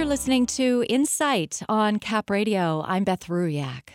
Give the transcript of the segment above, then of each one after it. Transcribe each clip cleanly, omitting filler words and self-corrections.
listening to Insight on Cap Radio. I'm Beth Ruyak.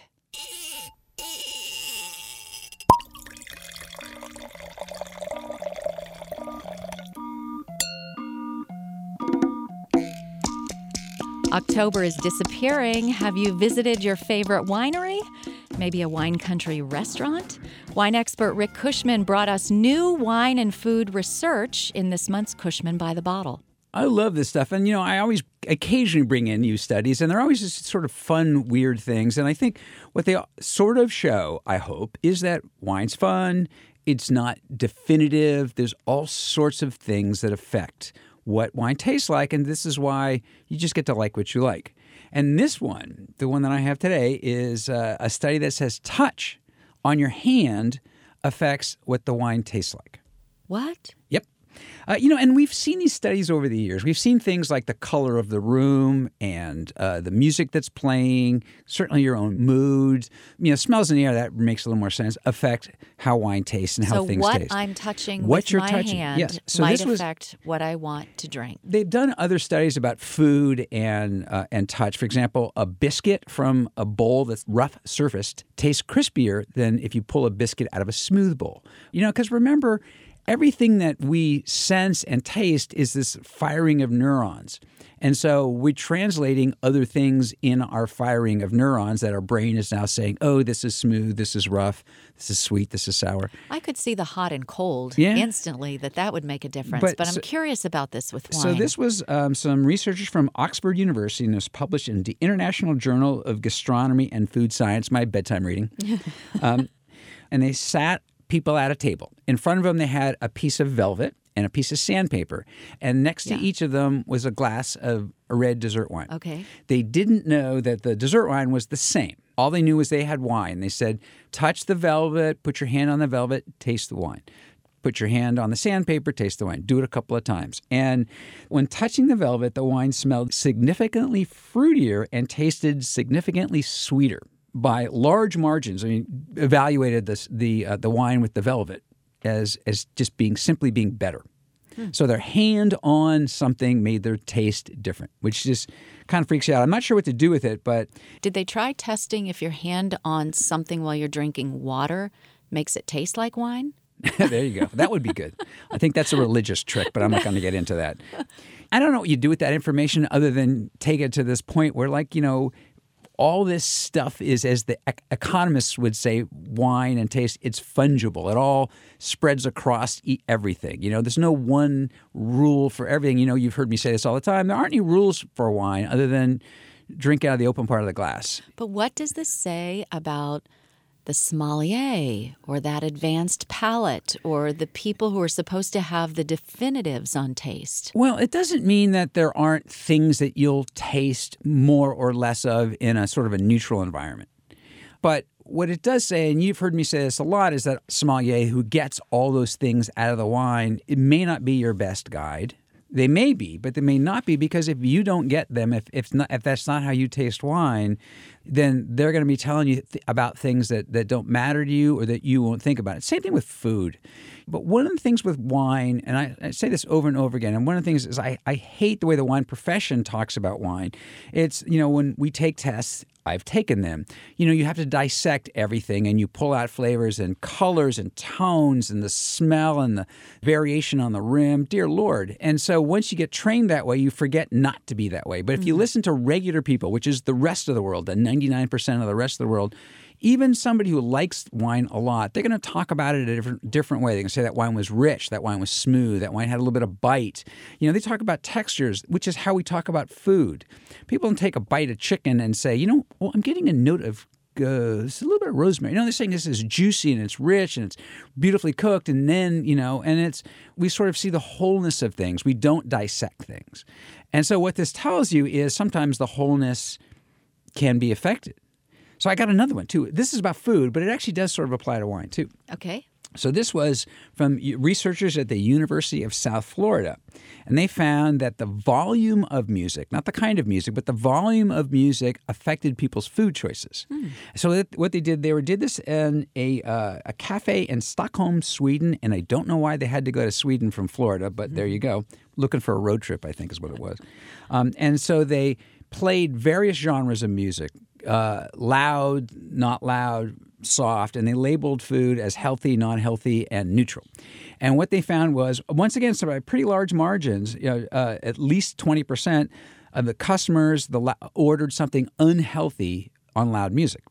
October is disappearing. Have you visited your favorite winery? Maybe a wine country restaurant? Wine expert Rick Cushman brought us new wine and food research in this month's Cushman by the Bottle. I love this stuff. And, I always occasionally bring in new studies, and they're always just sort of fun, weird things. And I think what they sort of show, I hope, is that wine's fun. It's not definitive. There's all sorts of things that affect what wine tastes like, and this is why you just get to like what you like. And this one, the one that I have today, is a study that says touch on your hand affects what the wine tastes like. What? Yep. And we've seen these studies over the years. We've seen things like the color of the room and the music that's playing, certainly your own mood. Smells in the air, that makes a little more sense, affect how wine tastes and how things taste. So what I'm touching with my hand yes. So might affect what I want to drink. They've done other studies about food and touch. For example, a biscuit from a bowl that's rough surfaced tastes crispier than if you pull a biscuit out of a smooth bowl. Because remember, everything that we sense and taste is this firing of neurons. And so we're translating other things in our firing of neurons that our brain is now saying, oh, this is smooth, this is rough, this is sweet, this is sour. I could see the hot and cold instantly, that would make a difference. But I'm curious about this with wine. So this was some researchers from Oxford University, and it was published in the International Journal of Gastronomy and Food Science, my bedtime reading. And they sat people at a table. In front of them, they had a piece of velvet and a piece of sandpaper. And next to each of them was a glass of a red dessert wine. Okay. They didn't know that the dessert wine was the same. All they knew was they had wine. They said, touch the velvet, put your hand on the velvet, taste the wine. Put your hand on the sandpaper, taste the wine. Do it a couple of times. And when touching the velvet, the wine smelled significantly fruitier and tasted significantly sweeter. By large margins. Evaluated the wine with the velvet as just simply being better. So their hand on something made their taste different, which just kind of freaks you out. I'm not sure what to do with it, but... Did they try testing if your hand on something while you're drinking water makes it taste like wine? There you go. That would be good. I think that's a religious trick, but I'm not going to get into that. I don't know what you do with that information other than take it to this point where, all this stuff is, as the economists would say, wine and taste, it's fungible. It all spreads across everything. There's no one rule for everything. You've heard me say this all the time. There aren't any rules for wine other than drink out of the open part of the glass. But what does this say about the sommelier or that advanced palate or the people who are supposed to have the definitives on taste? Well, it doesn't mean that there aren't things that you'll taste more or less of in a sort of a neutral environment. But what it does say, and you've heard me say this a lot, is that sommelier who gets all those things out of the wine, it may not be your best guide. They may be, but they may not be, because if you don't get them, if that's not how you taste wine, then they're going to be telling you about things that don't matter to you or that you won't think about it. Same thing with food. But one of the things with wine, and I say this over and over again, and one of the things is I hate the way the wine profession talks about wine. It's, when we take tests, I've taken them. You have to dissect everything, and you pull out flavors and colors and tones and the smell and the variation on the rim. Dear Lord. And so once you get trained that way, you forget not to be that way. But if you listen to regular people, which is the rest of the world, the 99% of the rest of the world, even somebody who likes wine a lot, they're going to talk about it a different way. They're going to say that wine was rich, that wine was smooth, that wine had a little bit of bite. They talk about textures, which is how we talk about food. People don't take a bite of chicken and say, I'm getting a note of it's a little bit of rosemary. They're saying this is juicy and it's rich and it's beautifully cooked. And then, and we sort of see the wholeness of things. We don't dissect things. And so what this tells you is sometimes the wholeness can be affected. So I got another one, too. This is about food, but it actually does sort of apply to wine, too. Okay. So this was from researchers at the University of South Florida. And they found that the volume of music, not the kind of music, but the volume of music affected people's food choices. So what they did this in a cafe in Stockholm, Sweden. And I don't know why they had to go to Sweden from Florida, but there you go. Looking for a road trip, I think is what it was. And so they played various genres of music, loud, not loud, soft, and they labeled food as healthy, non-healthy, and neutral. And what they found was, once again, so by pretty large margins, at least 20% of the customers ordered something unhealthy on loud music.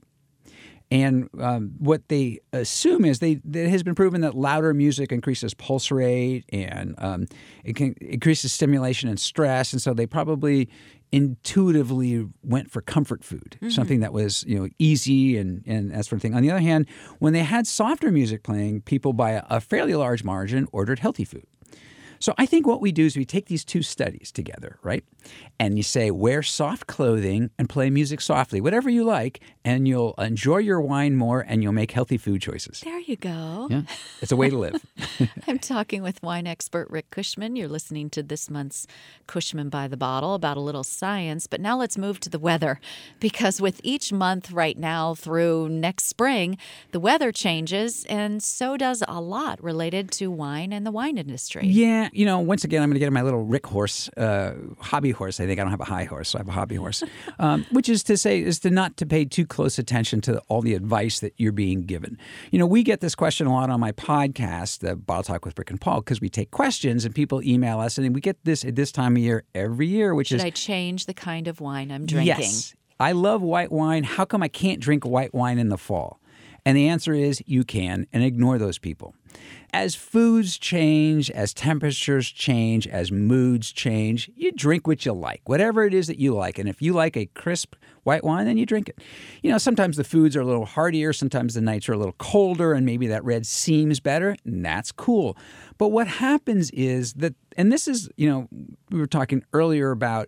And what they assume is it has been proven that louder music increases pulse rate and it can increases stimulation and stress. And so they probably intuitively went for comfort food, something that was easy and that sort of thing. On the other hand, when they had softer music playing, people by a fairly large margin ordered healthy food. So I think what we do is we take these two studies together, right? And you say, wear soft clothing and play music softly, whatever you like, and you'll enjoy your wine more and you'll make healthy food choices. There you go. Yeah, it's a way to live. I'm talking with wine expert Rick Cushman. You're listening to this month's Cushman by the Bottle about a little science. But now let's move to the weather, because with each month right now through next spring, the weather changes, and so does a lot related to wine and the wine industry. Yeah. Once again, I'm going to get on my little Rick horse, hobby horse. I think I don't have a high horse, so I have a hobby horse, which is to not to pay too close attention to all the advice that you're being given. We get this question a lot on my podcast, the Bottle Talk with Rick and Paul, because we take questions and people email us, and we get this at this time of year every year, which Should I change the kind of wine I'm drinking? Yes. I love white wine. How come I can't drink white wine in the fall? And the answer is you can, and ignore those people. As foods change, as temperatures change, as moods change, you drink what you like, whatever it is that you like. And if you like a crisp white wine, then you drink it. Sometimes the foods are a little heartier, sometimes the nights are a little colder, and maybe that red seems better, and that's cool. But what happens is that, and this is, we were talking earlier about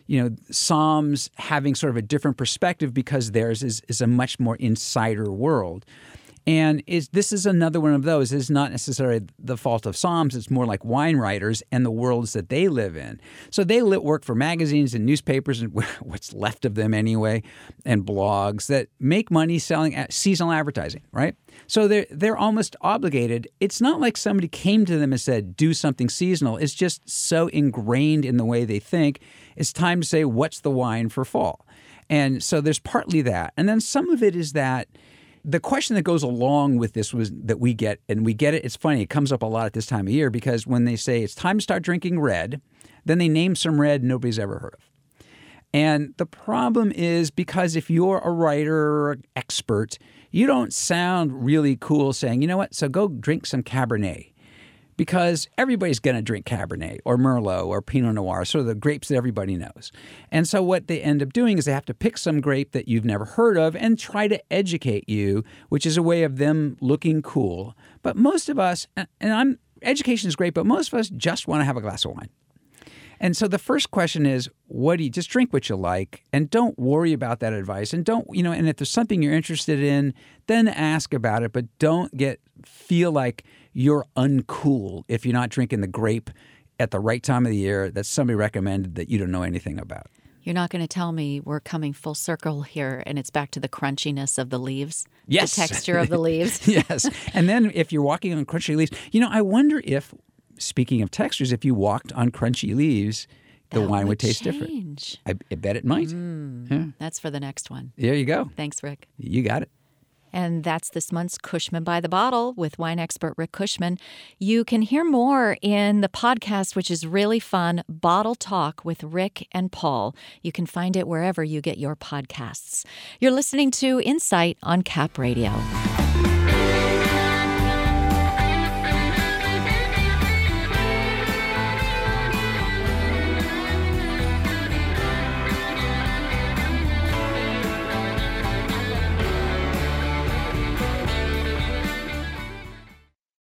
Psalms having sort of a different perspective because theirs is a much more insider world. And this is another one of those. It's not necessarily the fault of Psalms. It's more like wine writers and the worlds that they live in. So they work for magazines and newspapers and what's left of them anyway, and blogs that make money selling seasonal advertising, right? So they're almost obligated. It's not like somebody came to them and said, do something seasonal. It's just so ingrained in the way they think. It's time to say, what's the wine for fall? And so there's partly that. And then some of it is that the question that goes along with this was that we get it. It's funny. It comes up a lot at this time of year because when they say it's time to start drinking red, then they name some red nobody's ever heard of. And the problem is because if you're a writer or an expert, you don't sound really cool saying, you know what, so go drink some Cabernet. Because everybody's going to drink Cabernet or Merlot or Pinot Noir, sort of the grapes that everybody knows. And so what they end up doing is they have to pick some grape that you've never heard of and try to educate you, which is a way of them looking cool. But most of us, education is great, but most of us just want to have a glass of wine. And so the first question is, just drink what you like and don't worry about that advice. And and if there's something you're interested in, then ask about it, but don't feel like you're uncool if you're not drinking the grape at the right time of the year that somebody recommended that you don't know anything about. You're not going to tell me we're coming full circle here and it's back to the crunchiness of the leaves? Yes. The texture of the leaves? Yes. And then if you're walking on crunchy leaves, I wonder if, speaking of textures, if you walked on crunchy leaves, the wine would taste different. I bet it might. Yeah. That's for the next one. There you go. Thanks, Rick. You got it. And that's this month's Cushman by the Bottle with wine expert Rick Cushman. You can hear more in the podcast, which is really fun, Bottle Talk with Rick and Paul. You can find it wherever you get your podcasts. You're listening to Insight on Cap Radio.